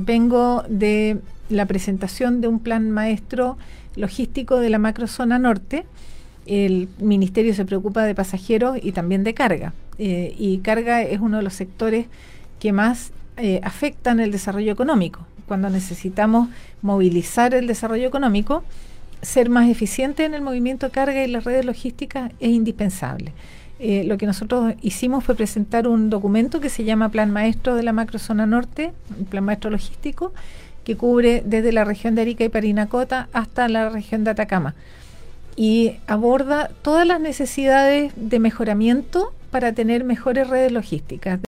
vengo de la presentación de un plan maestro logístico de la macrozona norte. El ministerio se preocupa de pasajeros y también de carga. Y carga es uno de los sectores que más afectan el desarrollo económico. Cuando necesitamos movilizar el desarrollo económico, ser más eficiente en el movimiento de carga y las redes logísticas es indispensable. Lo que nosotros hicimos fue presentar un documento que se llama Plan Maestro de la Macrozona Norte, un plan maestro logístico, que cubre desde la región de Arica y Parinacota hasta la región de Atacama y aborda todas las necesidades de mejoramiento para tener mejores redes logísticas.